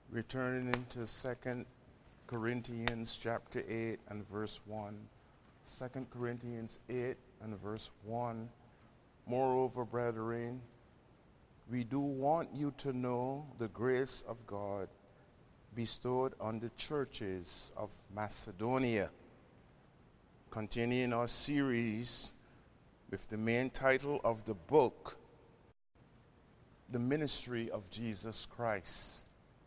Returning into 2 Corinthians chapter 8 and verse 1. 2 Corinthians 8 and verse 1. Moreover, brethren, we do want you to know the grace of God bestowed on the churches of Macedonia. Continuing our series with the main title of the book, The Ministry of Jesus Christ.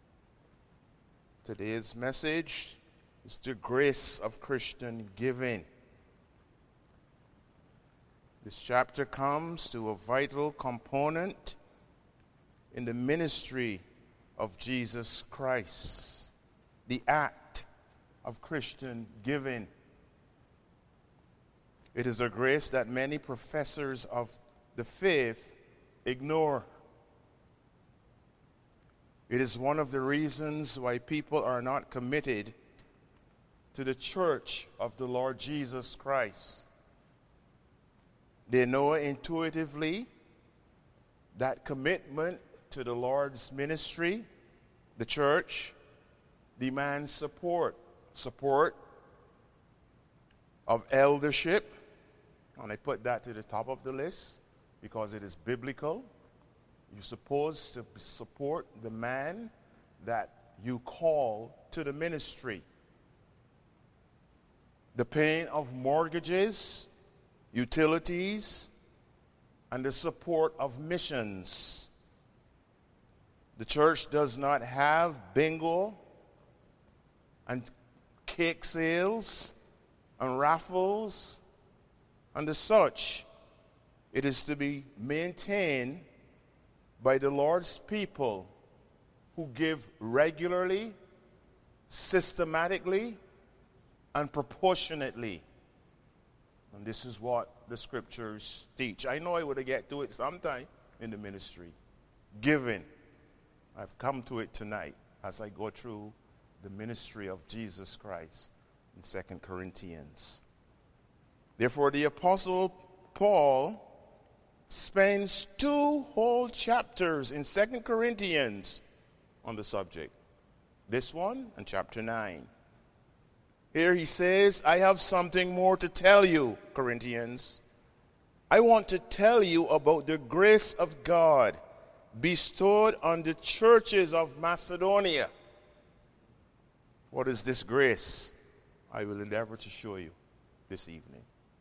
Today's message is the grace of Christian giving. This chapter comes to a vital component in the ministry of Jesus Christ, the act of Christian giving. It is a grace that many professors of the faith ignore. It is one of the reasons why people are not committed to the church of the Lord Jesus Christ. They know intuitively that commitment to the Lord's ministry, the church, demands support of eldership, and I put that to the top of the list because it is biblical. You're supposed to support the man that you call to the ministry. The paying of mortgages, utilities, and the support of missions. The church does not have bingo and cake sales and raffles and the such. It is to be maintained by the Lord's people who give regularly, systematically, and proportionately. And this is what the scriptures teach. I know I would get to it sometime in the ministry. Giving. I've come to it tonight as I go through the ministry of Jesus Christ in 2 Corinthians. Therefore, the Apostle Paul spends 2 whole chapters in 2 Corinthians on the subject. This one and chapter 9. Here he says, I have something more to tell you, Corinthians. I want to tell you about the grace of God bestowed on the churches of Macedonia. What is this grace? I will endeavor to show you this evening.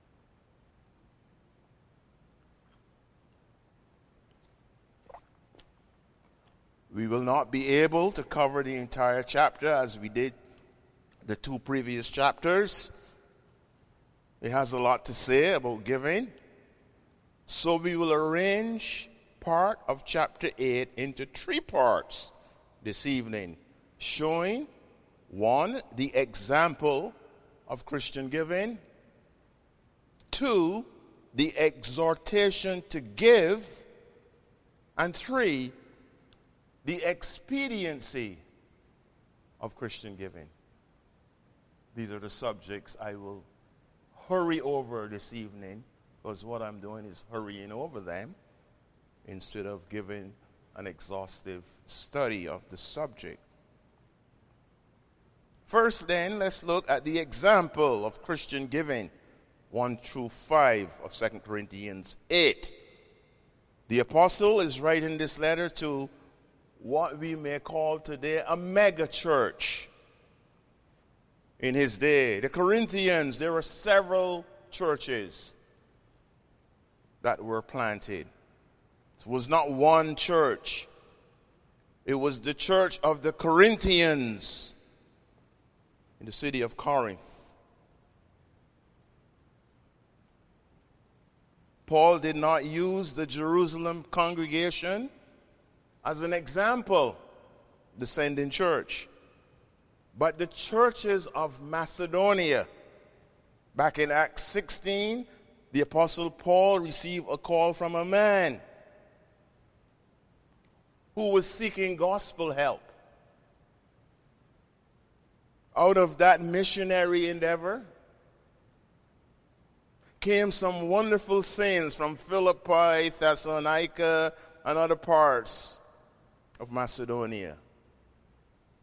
We will not be able to cover the entire chapter as we did the 2 previous chapters. It has a lot to say about giving. So we will arrange part of chapter 8 into 3 parts this evening, showing 1, the example of Christian giving, 2, the exhortation to give, and 3, the expediency of Christian giving. These are the subjects I will hurry over this evening, because what I'm doing is hurrying over them instead of giving an exhaustive study of the subject. First then, let's look at the example of Christian giving, 1 through 5 of 2 Corinthians 8. The apostle is writing this letter to what we may call today a mega church. In his day, the Corinthians, there were several churches that were planted. It was not one church. It was the church of the Corinthians in the city of Corinth. Paul did not use the Jerusalem congregation as an example, the sending church, but the churches of Macedonia. Back in Acts 16, the Apostle Paul received a call from a man who was seeking gospel help. Out of that missionary endeavor came some wonderful saints from Philippi, Thessalonica, and other parts of Macedonia.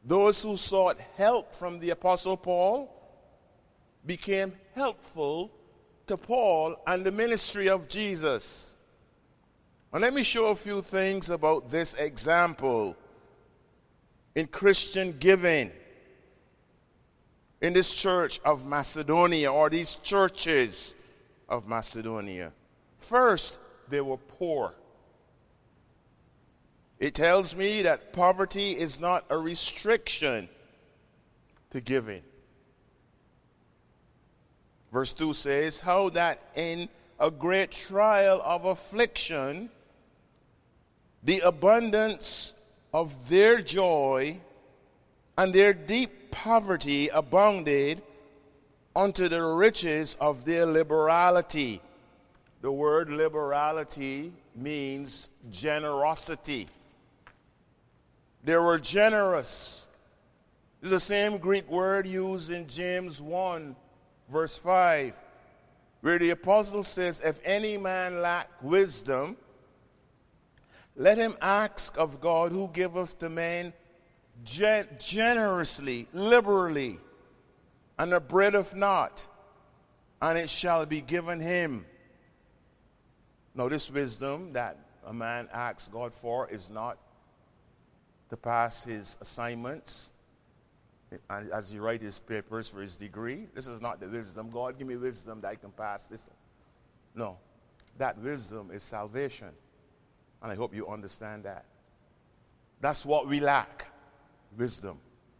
Those who sought help from the Apostle Paul became helpful to Paul and the ministry of Jesus. And let me show a few things about this example in Christian giving in this church of Macedonia, or these churches of Macedonia. First, they were poor. It tells me that poverty is not a restriction to giving. Verse 2 says, how that in a great trial of affliction, the abundance of their joy and their deep poverty abounded unto the riches of their liberality. The word liberality means generosity. They were generous. It's the same Greek word used in James 1, verse 5, where the apostle says, if any man lack wisdom, let him ask of God, who giveth to men generously, liberally, and upbraideth not, and it shall be given him. Now, this wisdom that a man asks God for is not to pass his assignments as he writes his papers for his degree. This is not the wisdom. God, give me wisdom that I can pass this. No, that wisdom is salvation. And I hope you understand that. That's what we lack, wisdom.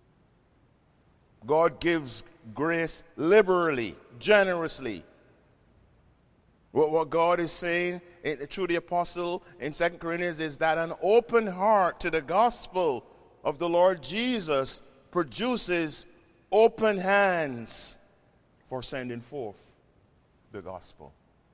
God gives grace liberally, generously. What God is saying through the apostle in 2 Corinthians is that an open heart to the gospel of the Lord Jesus produces open hands for sending forth the gospel.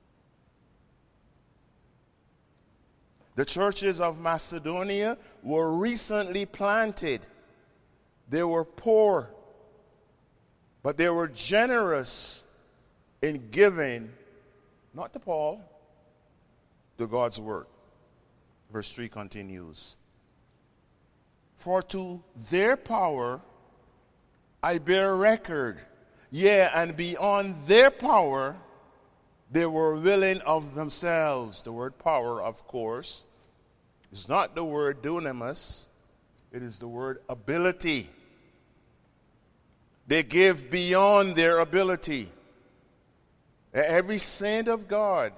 The churches of Macedonia were recently planted. They were poor, but they were generous in giving, not to Paul, to God's work. Verse 3 continues. For to their power I bear record, yea, and beyond their power they were willing of themselves. The word power, of course, is not the word dunamis. It is the word ability. They give beyond their ability. Every saint of God,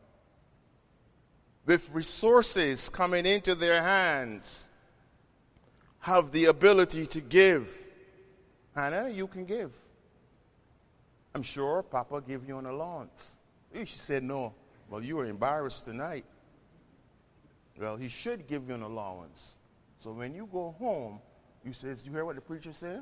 with resources coming into their hands, have the ability to give. Hannah, you can give. I'm sure Papa gave you an allowance. She said no. Well, you were embarrassed tonight. Well, he should give you an allowance. So when you go home, you says, you hear what the preacher said?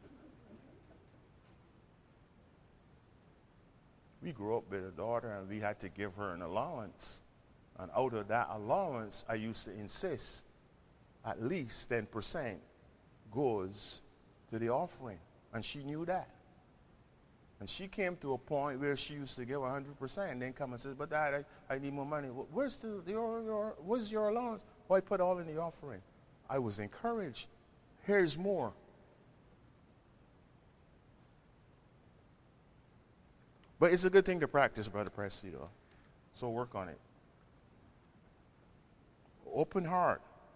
We grew up with a daughter and we had to give her an allowance. And out of that allowance, I used to insist at least 10% goes to the offering. And she knew that. And she came to a point where she used to give 100% and then come and say, but Dad, I need more money. Where's your allowance? Well, I put all in the offering. I was encouraged. Here's more. But it's a good thing to practice, Brother Presley, though. So work on it. Open heart.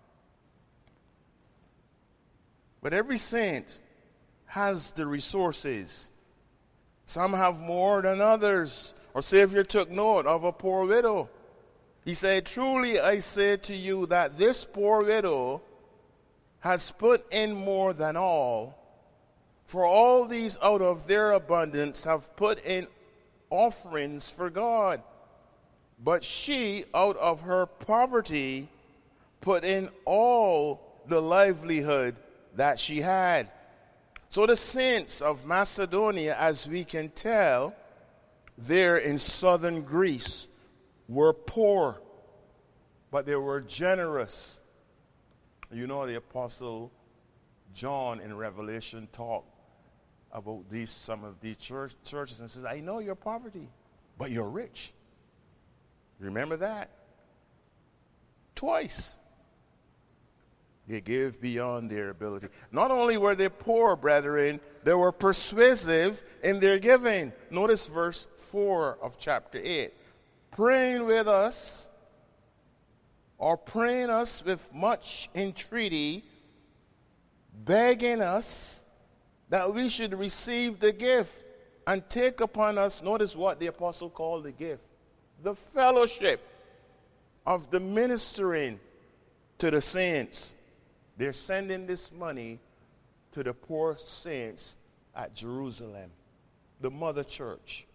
But every saint has the resources. Some have more than others. Our Savior took note of a poor widow. He said, truly I say to you that this poor widow has put in more than all, for all these out of their abundance have put in offerings for God. But she, out of her poverty, put in all the livelihood that she had. So the saints of Macedonia, as we can tell, there in southern Greece, were poor, but they were generous. You know, the Apostle John in Revelation talked about some of these churches and says, I know your poverty, but you're rich. Remember that? Twice. They gave beyond their ability. Not only were they poor, brethren, they were persuasive in their giving. Notice verse 4 of chapter 8. Praying with us, or praying us with much entreaty, begging us that we should receive the gift and take upon us, notice what the apostle called the gift, the fellowship of the ministering to the saints. They're sending this money to the poor saints at Jerusalem, the mother church.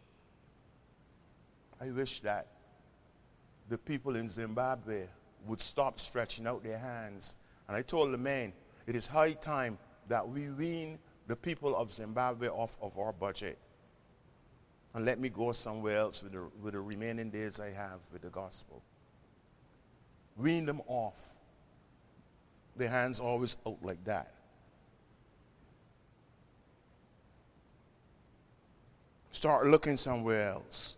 I wish that the people in Zimbabwe would stop stretching out their hands. And I told the men, it is high time that we wean the people of Zimbabwe off of our budget. And let me go somewhere else with the remaining days I have with the gospel. Wean them off. Their hands always out like that. Start looking somewhere else.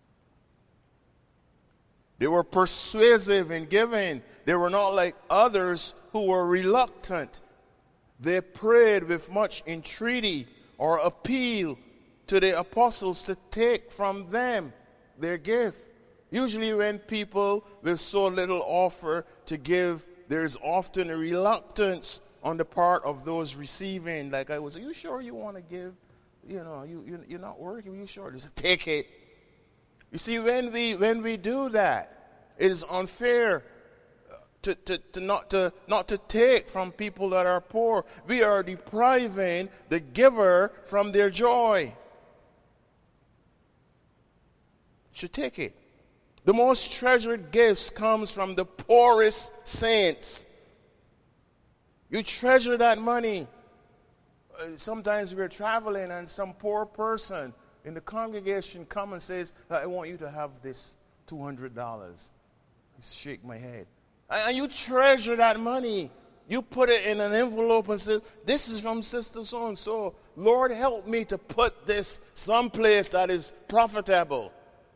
They were persuasive in giving. They were not like others who were reluctant. They prayed with much entreaty or appeal to the apostles to take from them their gift. Usually when people with so little offer to give, there's often a reluctance on the part of those receiving. Like I was, are you sure you want to give? You know, you're not working, are you sure? Just take it. You see, when we do that, it is unfair not to take from people that are poor. We are depriving the giver from their joy. Should take it. The most treasured gifts comes from the poorest saints. You treasure that money. Sometimes we're traveling and some poor person in the congregation comes and says, I want you to have this $200. I shake my head. And you treasure that money. You put it in an envelope and say, this is from Sister So-and-so. Lord, help me to put this someplace that is profitable.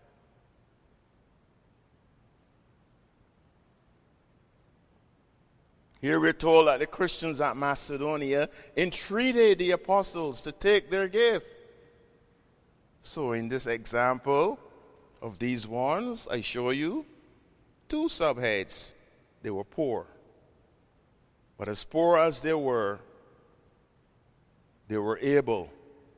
Here we're told that the Christians at Macedonia entreated the apostles to take their gift. So in this example of these ones, I show you two subheads. They were poor. But as poor as they were able.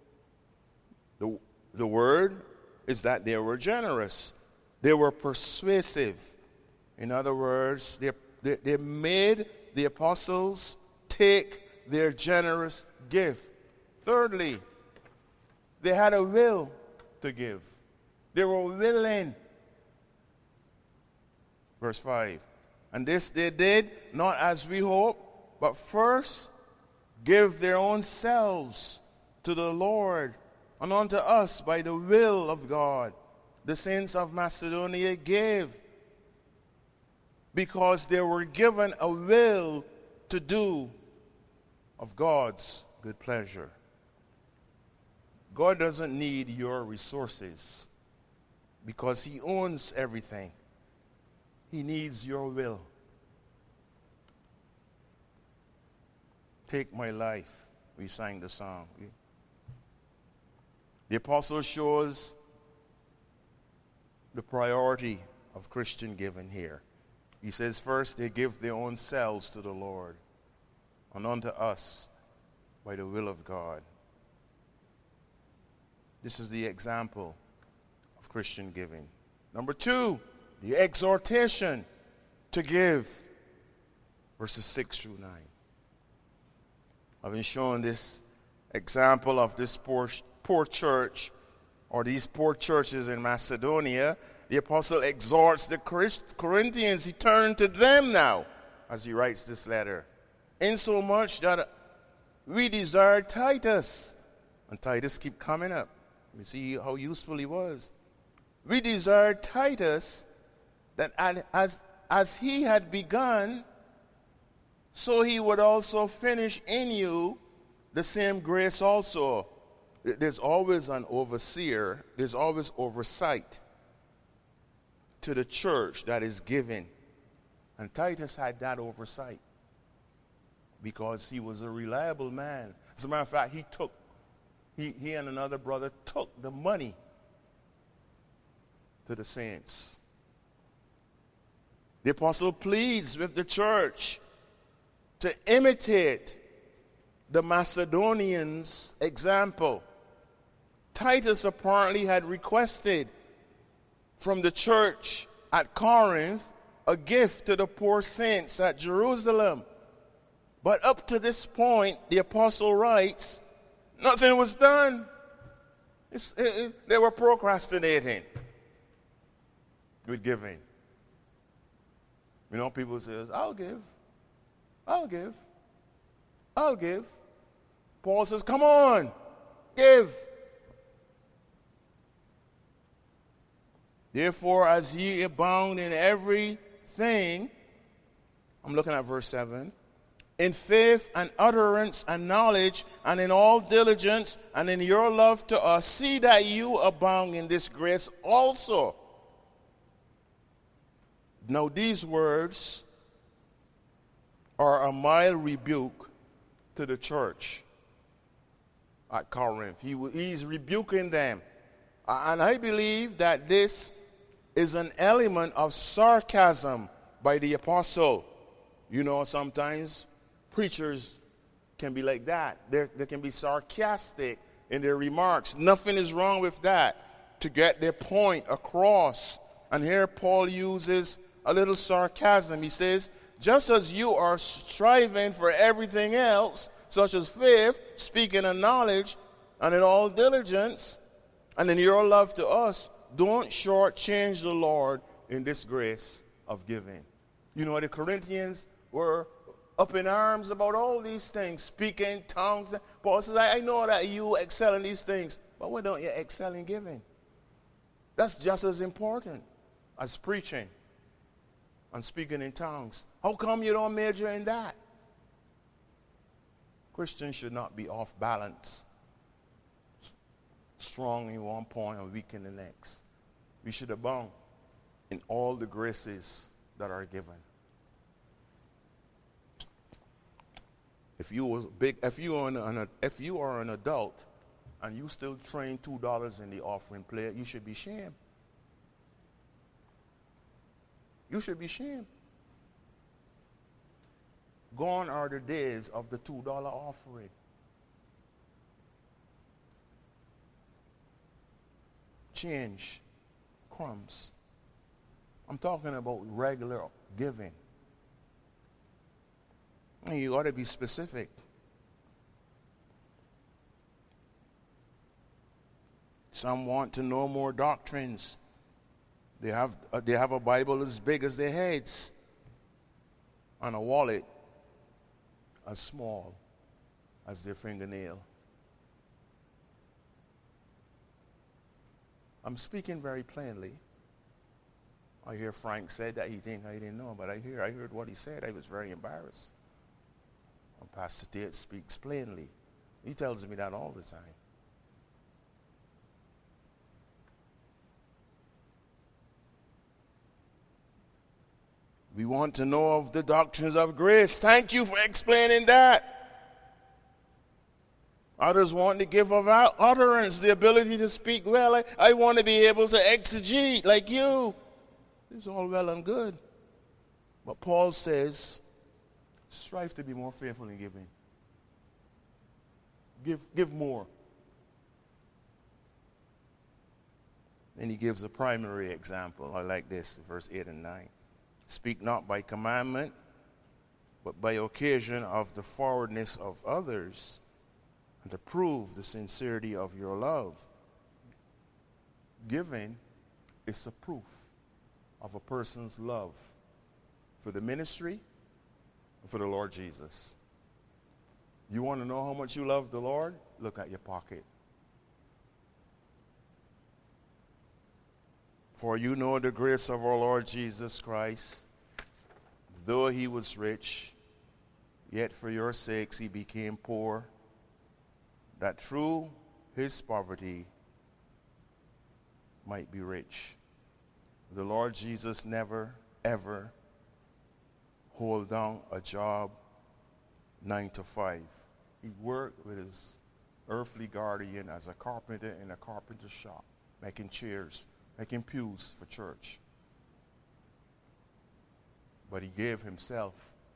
The word is that they were generous. They were persuasive. In other words, they made the apostles take their generous gift. Thirdly, they had a will to give. They were willing. Verse 5. And this they did, not as we hope, but first give their own selves to the Lord and unto us by the will of God. The saints of Macedonia gave because they were given a will to do of God's good pleasure. God doesn't need your resources because He owns everything. He needs your will. Take my life. We sang the song. The apostle shows the priority of Christian giving here. He says first they give their own selves to the Lord and unto us by the will of God. This is the example of Christian giving. Number 2, the exhortation to give, verses 6 through 9. I've been showing this example of this poor church, or these poor churches in Macedonia. The apostle exhorts the Corinthians. He turned to them now as he writes this letter. Insomuch that we desire Titus. And Titus keep coming up. You see how useful he was. We desire Titus that as he had begun, so he would also finish in you the same grace also. There's always an overseer. There's always oversight to the church that is given. And Titus had that oversight. because he was a reliable man. As a matter of fact, he and another brother took the money to the saints. The apostle pleads with the church to imitate the Macedonians' example. Titus apparently had requested from the church at Corinth a gift to the poor saints at Jerusalem. But up to this point, the apostle writes, nothing was done. They were procrastinating with giving. You know, people say, I'll give. Paul says, come on, give. Therefore, as ye abound in everything, I'm looking at verse 7, in faith and utterance and knowledge and in all diligence and in your love to us, see that you abound in this grace also. Now these words are a mild rebuke to the church at Corinth. He's rebuking them. And I believe that this is an element of sarcasm by the apostle. You know, sometimes preachers can be like that. They can be sarcastic in their remarks. Nothing is wrong with that, to get their point across. And here Paul uses a little sarcasm. He says, just as you are striving for everything else, such as faith, speaking of knowledge, and in all diligence, and in your love to us, don't shortchange the Lord in this grace of giving. You know, the Corinthians were up in arms about all these things, speaking tongues. Paul says, I know that you excel in these things, but why don't you excel in giving? That's just as important as preaching and speaking in tongues. How come you don't major in that? Christians should not be off balance, strong in one point and weak in the next. We should abound in all the graces that are given. If you are an adult and you still train $2 in the offering plate, you should be ashamed. You should be ashamed. Gone are the days of the $2 offering. Change, crumbs. I'm talking about regular giving. And you ought to be specific. Some want to know more doctrines. They have a Bible as big as their heads and a wallet as small as their fingernail. I'm speaking very plainly. I hear Frank said that he think I didn't know, but I heard what he said. I was very embarrassed. And Pastor Tate speaks plainly. He tells me that all the time. We want to know of the doctrines of grace. Thank you for explaining that. Others want to give of utterance, the ability to speak well. I want to be able to exegete like you. It's all well and good. But Paul says, strive to be more faithful in giving. Give more. Then he gives a primary example. I like this, verse 8 and 9. Speak not by commandment, but by occasion of the forwardness of others, and to prove the sincerity of your love. Giving is a proof of a person's love for the ministry and for the Lord Jesus. You want to know how much you love the Lord? Look at your pocket. For you know the grace of our Lord Jesus Christ. Though he was rich, yet for your sakes he became poor, that through his poverty might be rich. The Lord Jesus never, ever hold down a job 9 to 5. He worked with his earthly guardian as a carpenter in a carpenter shop, making chairs, making pews for church. But he gave himself.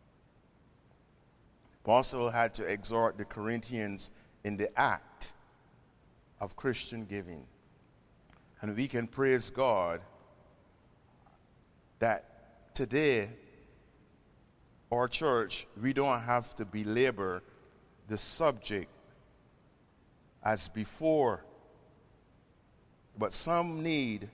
Apostle had to exhort the Corinthians in the act of Christian giving. And we can praise God that today, our church, we don't have to belabor the subject as before, but some need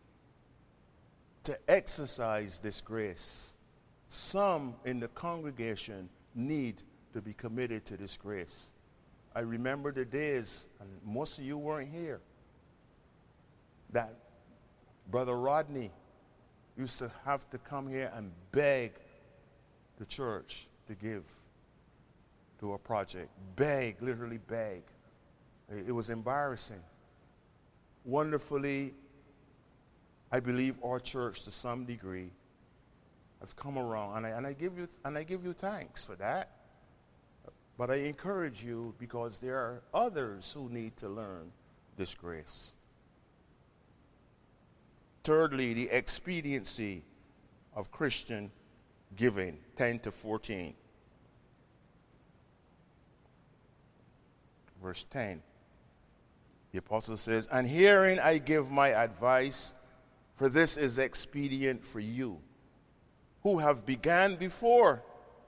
to exercise this grace. Some in the congregation need to be committed to this grace. I remember the days, and most of you weren't here, that Brother Rodney used to have to come here and beg the church to give to a project. Beg, literally beg. It was embarrassing. Wonderfully, I believe our church to some degree have come around, and I give you thanks for that. But I encourage you because there are others who need to learn this grace. Thirdly, the expediency of Christian giving, 10 to 14. Verse 10. The apostle says, "And herein I give my advice, for this is expedient for you, who have begun before,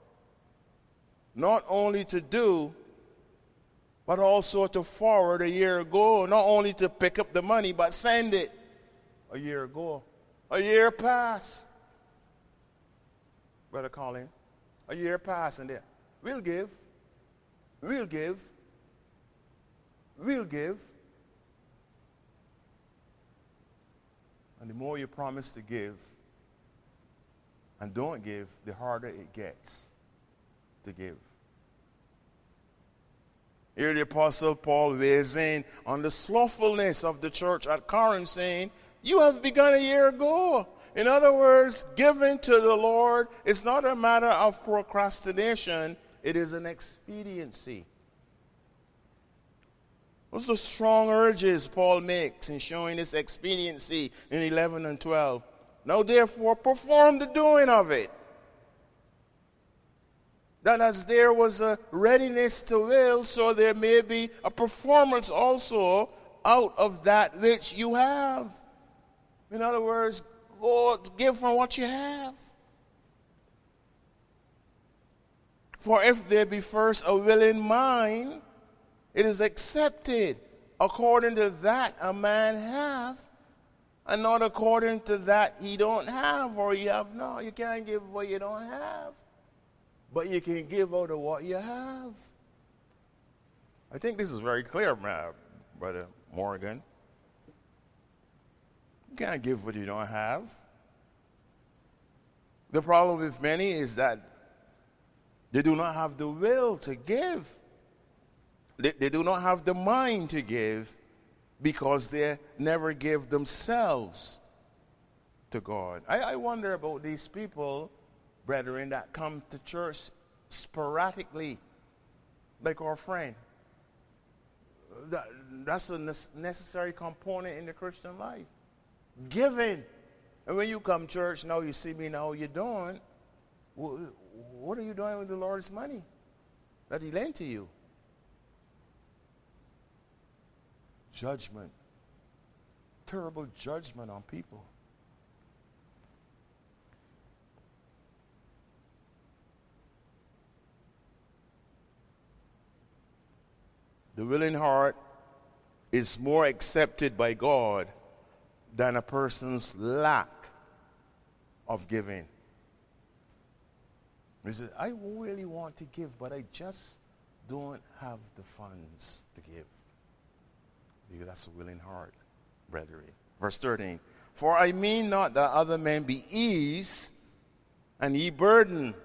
not only to do, but also to forward a year ago, not only to pick up the money, but send it a year ago. A year passed. Brother Colin, a year passed, and there, we'll give. We'll give. We'll give. And the more you promise to give and don't give, the harder it gets to give. Here the Apostle Paul weighs in on the slothfulness of the church at Corinth, saying, you have begun a year ago. In other words, giving to the Lord is not a matter of procrastination, it is an expediency. Those are strong urges Paul makes in showing this expediency in 11 and 12. Now therefore perform the doing of it, that as there was a readiness to will, so there may be a performance also out of that which you have. In other words, go give from what you have. For if there be first a willing mind, it is accepted according to that a man have, and not according to that he don't have or he have not. You can't give what you don't have, but you can give out of what you have. I think this is very clear, Brother Morgan. You can't give what you don't have. The problem with many is that they do not have the will to give. They do not have the mind to give because they never give themselves to God. I wonder about these people, brethren, that come to church sporadically, like our friend. That's a necessary component in the Christian life. Giving. And when you come to church, now you see me, now you don't. What are you doing with the Lord's money that he lent to you? Judgment. Terrible judgment on people. The willing heart is more accepted by God than a person's lack of giving. He says, I really want to give, but I just don't have the funds to give. Because that's a willing heart, brethren. Verse 13. For I mean not that other men be eased and ye burden,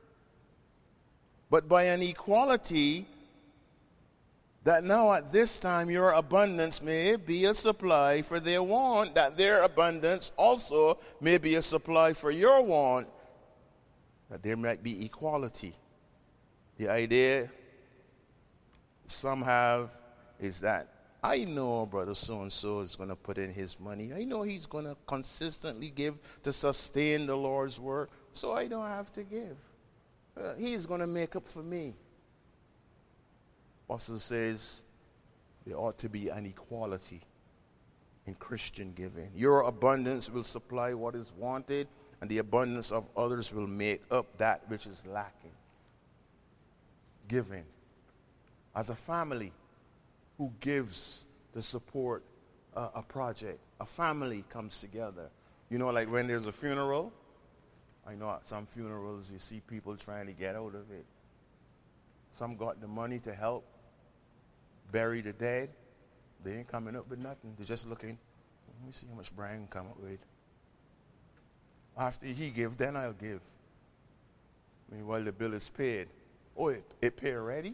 but by an equality, that now at this time your abundance may be a supply for their want, that their abundance also may be a supply for your want, that there might be equality The idea some have is that I know brother so-and-so is going to put in his money. I know he's going to consistently give to sustain the Lord's work, so I don't have to give. He's going to make up for me. Apostle says there ought to be an equality in Christian giving. Your abundance will supply what is wanted, and the abundance of others will make up that which is lacking. Giving. As a family who gives to support a project, a family comes together. You know, like when there's a funeral, I know at some funerals you see people trying to get out of it. Some got the money to help bury the dead. They ain't coming up with nothing. They're just looking. Let me see how much Brian come up with. After he give, then I'll give. Meanwhile, the bill is paid. Oh, it paid already?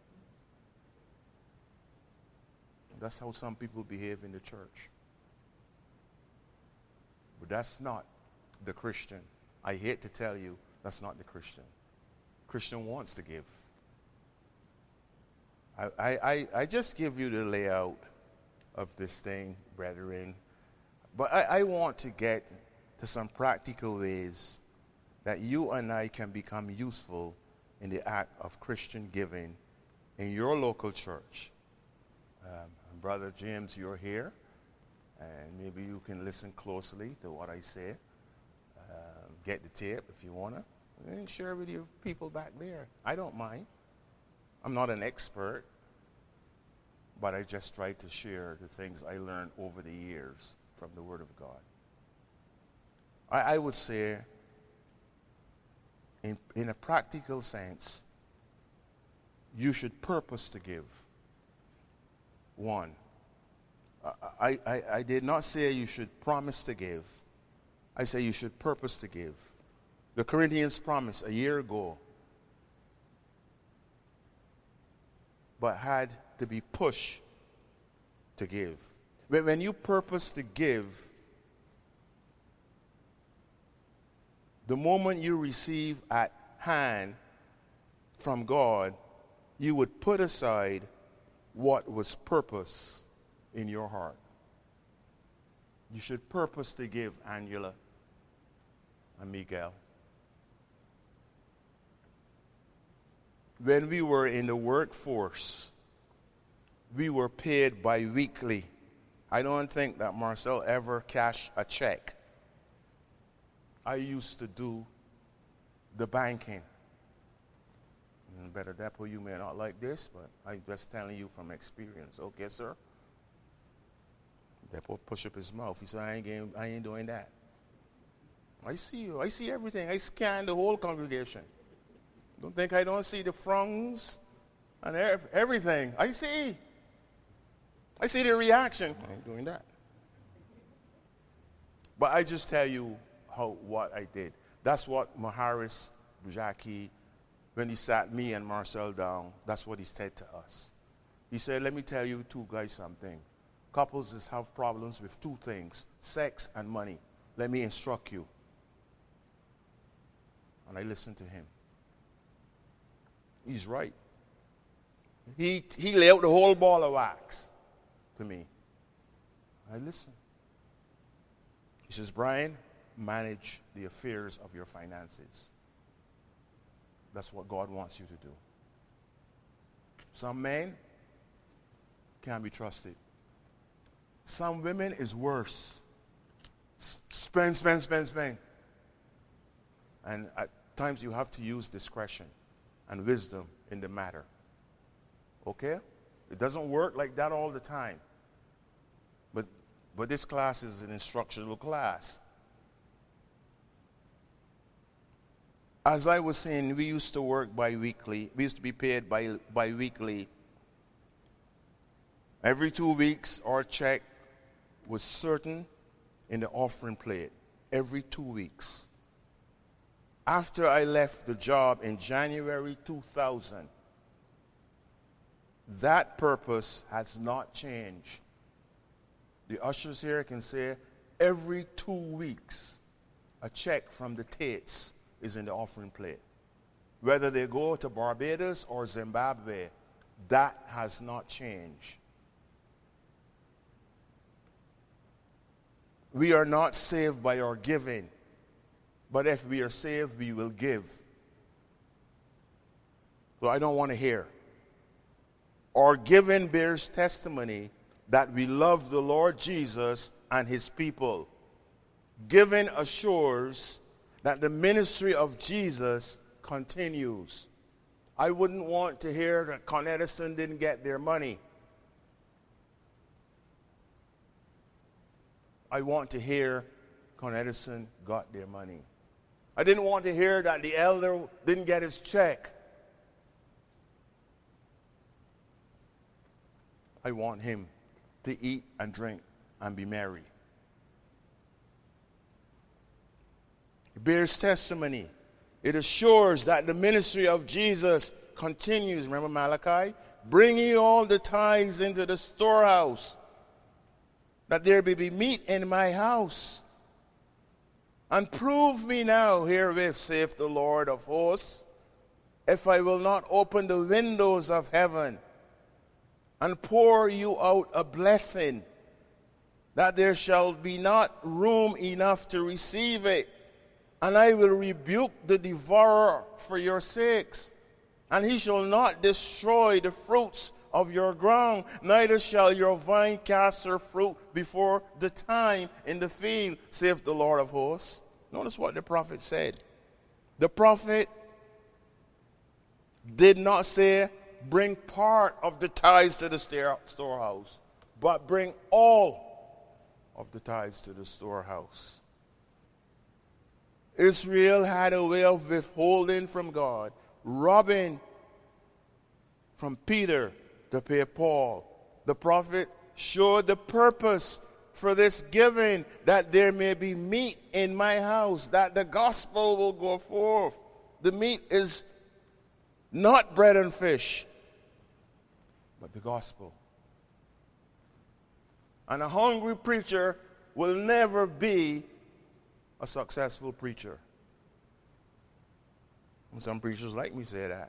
That's how some people behave in the church. But that's not the Christian. I hate to tell you, that's not the Christian. Christian wants to give. I just give you the layout of this thing, brethren. But I want to get to some practical ways that you and I can become useful in the act of Christian giving in your local church. Brother James, you're here, and maybe you can listen closely to what I say. Get the tape if you want to, and share with your people back there. I don't mind. I'm not an expert, but I just try to share the things I learned over the years from the Word of God. I would say, in a practical sense, you should purpose to give. One, I did not say you should promise to give. I say you should purpose to give. The Corinthians promised a year ago, but had to be pushed to give. When you purpose to give, the moment you receive at hand from God, you would put aside what was purpose in your heart. You should purpose to give, Angela and Miguel. When we were in the workforce, we were paid bi-weekly. I don't think that Marcel ever cashed a check. I used to do the banking. Better Depot, you may not like this, but I'm just telling you from experience. Okay, sir? Depot push up his mouth. He said, I ain't doing that. I see you. I see everything. I scan the whole congregation. Don't think I don't see the fronts and everything. I see the reaction. I ain't doing that. But I just tell you what I did. That's what Maharis Bujaki, when he sat me and Marcel down, that's what he said to us. He said, let me tell you two guys something. Couples just have problems with two things, sex and money. Let me instruct you. And I listened to him. He's right. He laid out the whole ball of wax to me. I listened. He says, Brian, manage the affairs of your finances. That's what God wants you to do. Some men can't be trusted. Some women is worse. Spend. And at times you have to use discretion and wisdom in the matter. Okay? It doesn't work like that all the time. But this class is an instructional class. As I was saying, we used to work bi-weekly. We used to be paid bi-weekly. Every 2 weeks, our check was certain in the offering plate. Every 2 weeks. After I left the job in January 2000, that purpose has not changed. The ushers here can say every 2 weeks, a check from the Tates is in the offering plate. whether they go to Barbados or Zimbabwe. That has not changed. We are not saved by our giving, but if we are saved, we will give. So I don't want to hear. Our giving bears testimony that we love the Lord Jesus and his people. Giving assures that the ministry of Jesus continues. I wouldn't want to hear that Con Edison didn't get their money. I want to hear Con Edison got their money. I didn't want to hear that the elder didn't get his check. I want him to eat and drink and be merry. It bears testimony. It assures that the ministry of Jesus continues. Remember Malachi? Bring ye all the tithes into the storehouse, that there may be meat in my house. And prove me now herewith, saith the Lord of hosts, if I will not open the windows of heaven and pour you out a blessing, that there shall be not room enough to receive it. And I will rebuke the devourer for your sakes, and he shall not destroy the fruits of your ground, neither shall your vine cast her fruit before the time in the field, saith the Lord of hosts. Notice what the prophet said. The prophet did not say, bring part of the tithes to the storehouse, but bring all of the tithes to the storehouse. Israel had a way of withholding from God, robbing from Peter to pay Paul. The prophet showed the purpose for this giving, that there may be meat in my house, that the gospel will go forth. The meat is not bread and fish, but the gospel. And a hungry preacher will never be a successful preacher. And some preachers like me say that.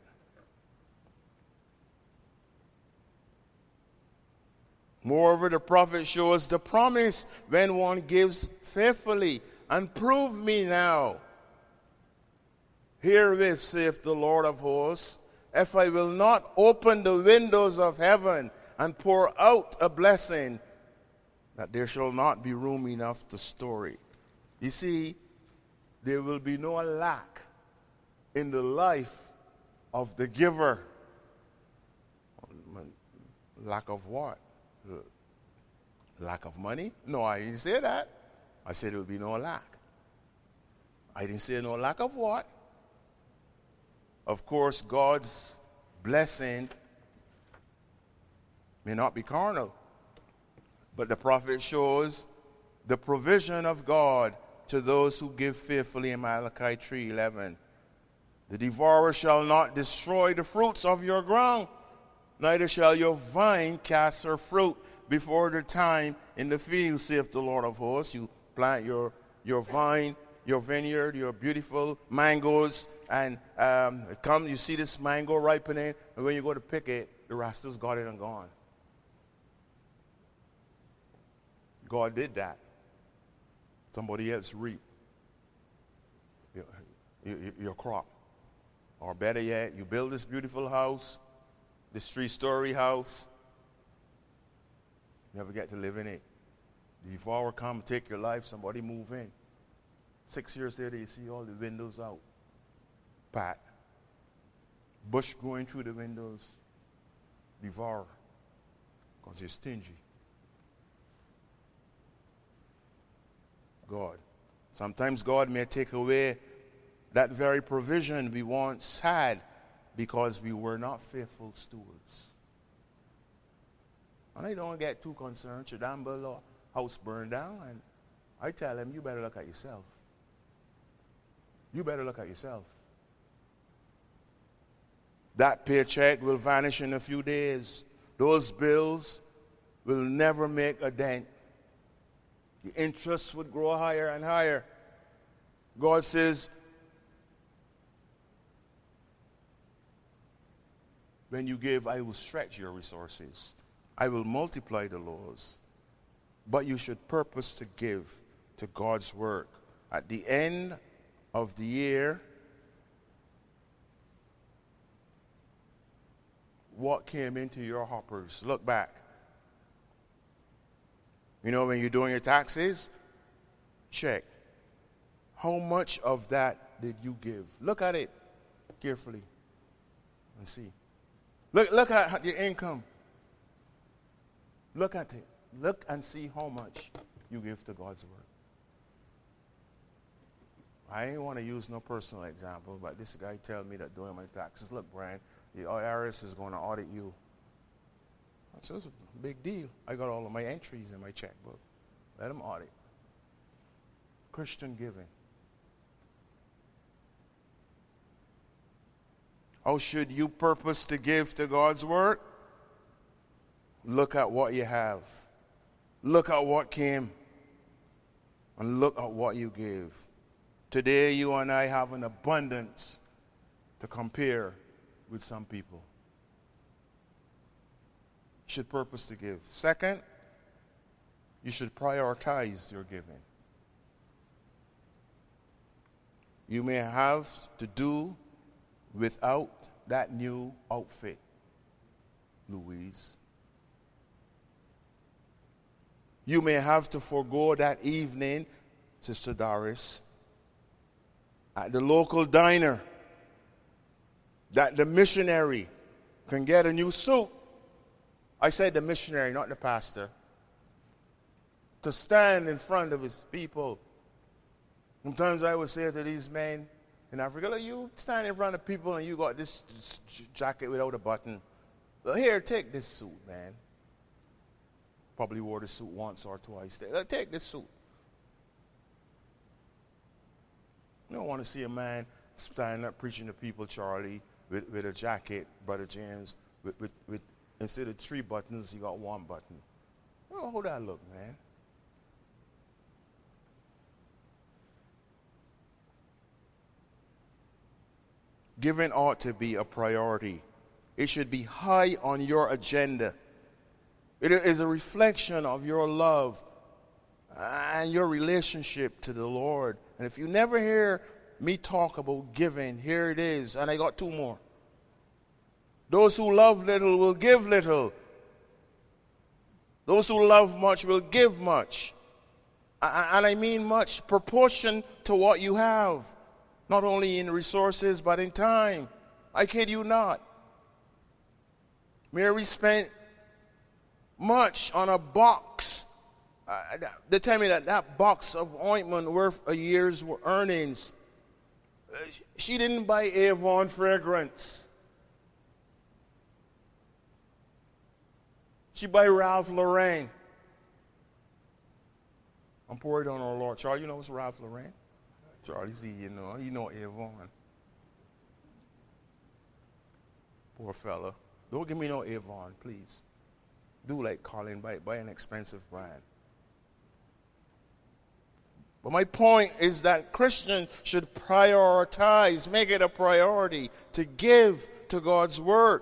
Moreover, the prophet shows the promise when one gives faithfully. And prove me now, herewith, saith the Lord of hosts, if I will not open the windows of heaven and pour out a blessing, that there shall not be room enough to store it. You see, there will be no lack in the life of the giver. Lack of what? Lack of money? No, I didn't say that. I said there will be no lack. I didn't say no lack of what? Of course, God's blessing may not be carnal, but the prophet shows the provision of God to those who give faithfully in Malachi 3:11. The devourer shall not destroy the fruits of your ground, neither shall your vine cast her fruit before the time in the field, saith the Lord of hosts. You plant your vine, your vineyard, your beautiful mangoes, and you see this mango ripening, and when you go to pick it, the rascals got it and gone. God did that. Somebody else reap your crop. Or better yet, you build this beautiful house, this 3-story house. You never get to live in it. The devourer come take your life, somebody move in. 6 years later, you see all the windows out. Pat. Bush going through the windows. Devourer. Because you're stingy. God. Sometimes God may take away that very provision we once had because we were not faithful stewards. And I don't get too concerned. Chidambo house burned down, and I tell him, you better look at yourself. You better look at yourself. That paycheck will vanish in a few days. Those bills will never make a dent. The interest would grow higher and higher. God says, When you give, I will stretch your resources. I will multiply the laws. But you should purpose to give to God's work. At the end of the year, what came into your hoppers? Look back. You know, when you're doing your taxes, check. How much of that did you give? Look at it carefully and see. Look at your income. Look at it. Look and see how much you give to God's work. I ain't want to use no personal example, but this guy tell me that doing my taxes, look, Brian, the IRS is going to audit you. I said, it's a big deal. I got all of my entries in my checkbook. Let them audit. Christian giving. How should you purpose to give to God's work? Look at what you have. Look at what came. And look at what you gave. Today, you and I have an abundance to compare with some people. You should purpose to give. Second, you should prioritize your giving. You may have to do without that new outfit, Louise. You may have to forego that evening, Sister Doris, at the local diner, that the missionary can get a new suit. I said the missionary, not the pastor. To stand in front of his people. Sometimes I would say to these men in Africa, look, you stand in front of people and you got this jacket without a button. Well, here, take this suit, man. Probably wore the suit once or twice. Take this suit. You don't want to see a man standing up preaching to people, Charlie, with a jacket, Brother James, with instead of 3 buttons, he got 1 button. Oh, how that look, man? Giving ought to be a priority. It should be high on your agenda. It is a reflection of your love and your relationship to the Lord. And if you never hear me talk about giving, here it is. And I got 2 more. Those who love little will give little. Those who love much will give much. And I mean much proportion to what you have. Not only in resources, but in time. I kid you not. Mary spent much on a box. They tell me that box of ointment worth a year's earnings. She didn't buy Avon fragrance. She buy Ralph Lauren. I'm pouring on our Lord. Charlie, you know what's Ralph Lauren? Charlie, see, you know Avon. Poor fella. Don't give me no Avon, please. Do like Colin, buy an expensive brand. But my point is that Christians should prioritize, make it a priority to give to God's work.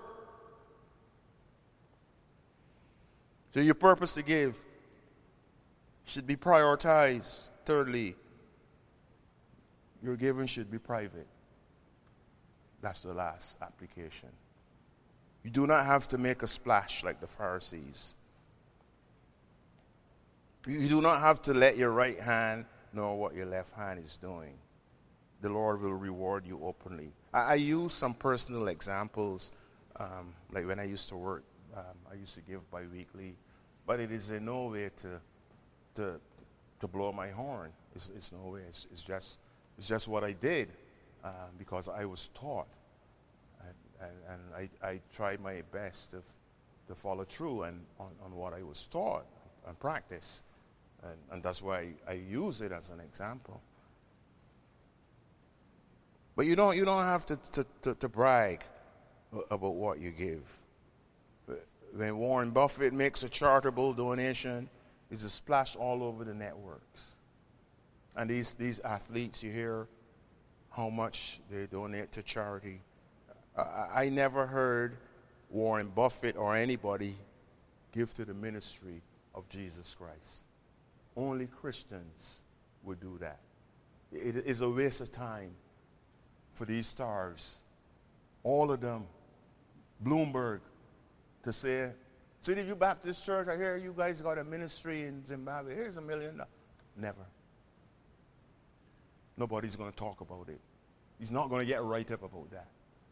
So your purpose to give should be prioritized. Thirdly, your giving should be private. That's the last application. You do not have to make a splash like the Pharisees. You do not have to let your right hand know what your left hand is doing. The Lord will reward you openly. I use some personal examples, like when I used to work, I used to give bi-weekly, but it is in no way to blow my horn. It's no way. It's just what I did because I was taught. And I tried my best to follow through on what I was taught and practice. And that's why I use it as an example. But you don't have to brag about what you give. When Warren Buffett makes a charitable donation, it's a splash all over the networks. And these athletes, you hear how much they donate to charity. I never heard Warren Buffett or anybody give to the ministry of Jesus Christ. Only Christians would do that. It is a waste of time for these stars, all of them, Bloomberg, to say, City View Baptist Church, I hear you guys got a ministry in Zimbabwe. Here's $1 million. Never. Nobody's going to talk about it. He's not going to get right up about that.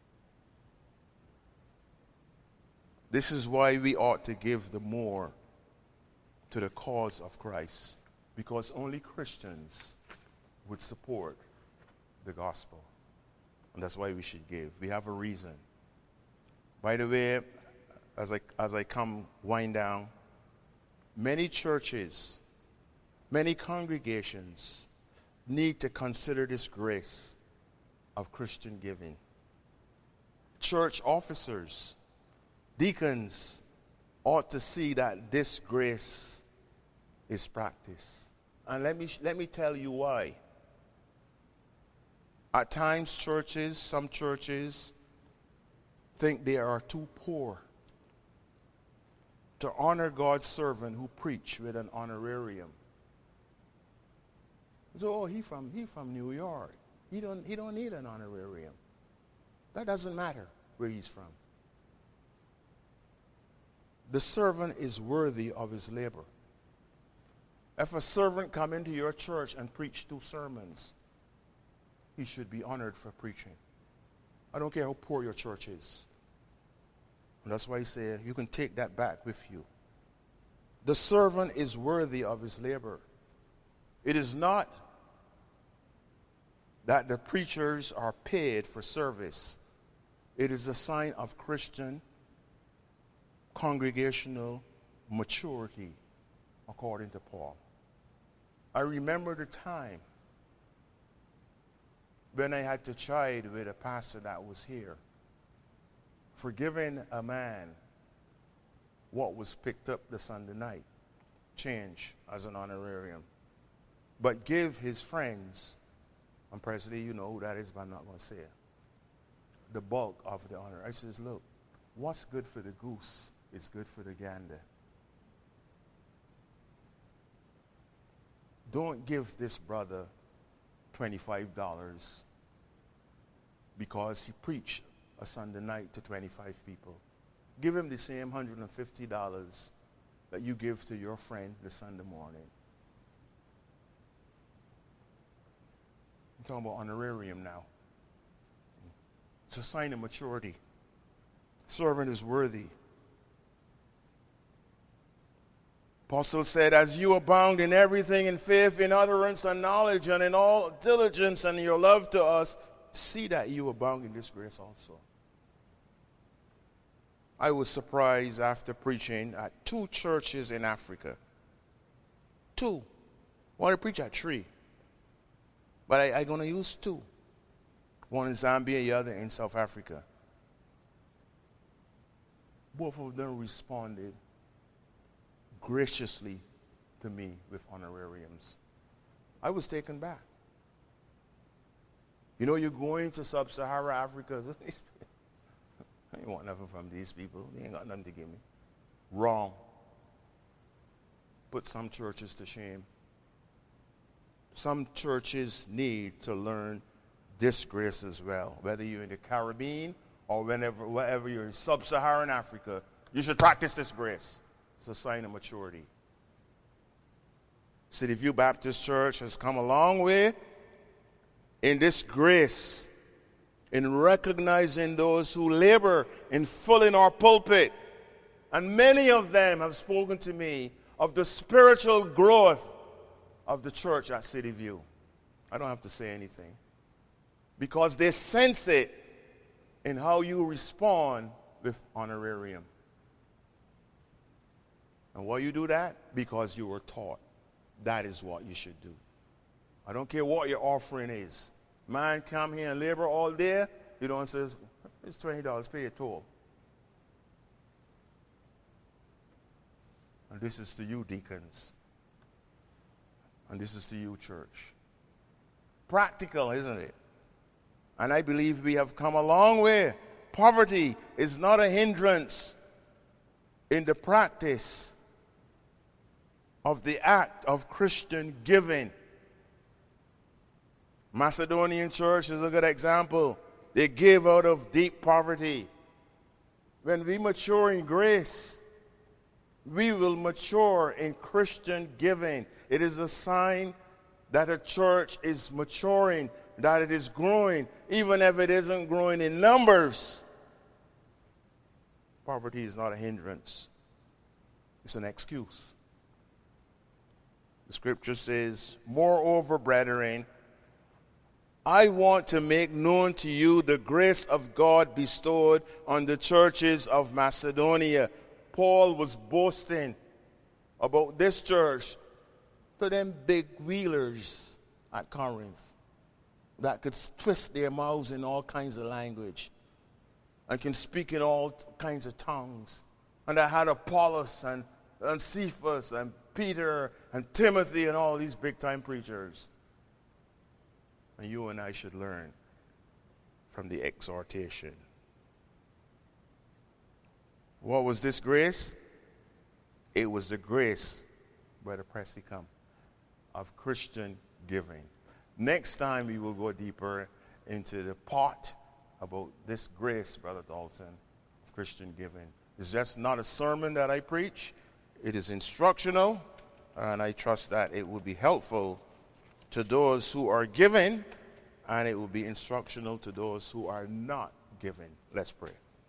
This is why we ought to give the more to the cause of Christ, because only Christians would support the gospel. And that's why we should give. We have a reason. By the way, as I come wind down, many churches, many congregations need to consider this grace of Christian giving. Church officers, deacons ought to see that this grace is practiced. And let me tell you why. At times some churches think they are too poor to honor God's servant who preach with an honorarium. So, he from New York. He don't need an honorarium. That doesn't matter where he's from. The servant is worthy of his labor. If a servant come into your church and preach 2 sermons, he should be honored for preaching. I don't care how poor your church is. And that's why he said you can take that back with you. The servant is worthy of his labor. It is not that the preachers are paid for service. It is a sign of Christian congregational maturity, according to Paul. I remember the time when I had to chide with a pastor that was here for giving a man what was picked up the Sunday night, change as an honorarium, but give his friends, and presently you know who that is, but I'm not going to say it, the bulk of the honor. I says, look, what's good for the goose is good for the gander. Don't give this brother $25 because he preached a Sunday night to 25 people. Give him the same $150 that you give to your friend the Sunday morning. I'm talking about honorarium now. It's a sign of maturity. Servant is worthy. Apostle said, as you abound in everything, in faith, in utterance, and knowledge, and in all diligence, and your love to us, see that you abound in this grace also. I was surprised after preaching at 2 churches in Africa. 2. I want to preach at 3. But I'm going to use 2. One in Zambia, the other in South Africa. Both of them responded graciously to me with honorariums. I was taken back. You know, you're going to sub-Saharan Africa. I ain't want nothing from these people. They ain't got nothing to give me. Wrong. Put some churches to shame. Some churches need to learn this grace as well. Whether you're in the Caribbean or wherever you're in sub-Saharan Africa, you should practice this grace. It's a sign of maturity. City View Baptist Church has come a long way in this grace, in recognizing those who labor in filling our pulpit. And many of them have spoken to me of the spiritual growth of the church at City View. I don't have to say anything, because they sense it in how you respond with honorarium. And why you do that? Because you were taught that is what you should do. I don't care what your offering is. Man, come here and labor all day. You don't say, it's $20, pay a toll. And this is to you, deacons. And this is to you, church. Practical, isn't it? And I believe we have come a long way Poverty is not a hindrance in the practice of the act of Christian giving. Macedonian church is a good example. They give out of deep poverty. When we mature in grace, we will mature in Christian giving. It is a sign that a church is maturing, that it is growing, even if it isn't growing in numbers. Poverty is not a hindrance. It's an excuse. The scripture says, moreover, brethren, I want to make known to you the grace of God bestowed on the churches of Macedonia. Paul was boasting about this church to them big wheelers at Corinth that could twist their mouths in all kinds of language and can speak in all kinds of tongues. And I had Apollos and Cephas and Peter and Timothy and all these big-time preachers. And you and I should learn from the exhortation. What was this grace? It was the grace, Brother Presley come, of Christian giving. Next time we will go deeper into the part about this grace, Brother Dalton, of Christian giving. It's just not a sermon that I preach. It is instructional, and I trust that it will be helpful to those who are giving, and it will be instructional to those who are not giving. Let's pray.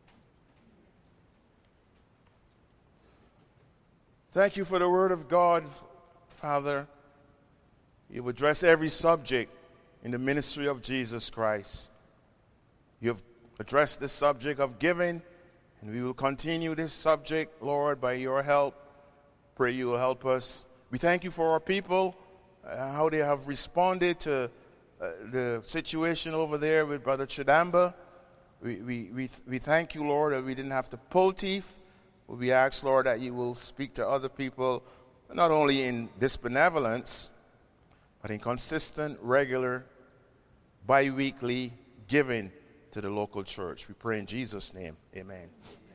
Thank you for the word of God, Father. You've addressed every subject in the ministry of Jesus Christ. You've addressed the subject of giving, and we will continue this subject, Lord, by your help. Pray you will help us. We thank you for our people, how they have responded to the situation over there with Brother Chidamba. We thank you, Lord, that we didn't have to pull teeth. We ask, Lord, that you will speak to other people, not only in this benevolence, but in consistent, regular, bi-weekly giving to the local church. We pray in Jesus' name. Amen.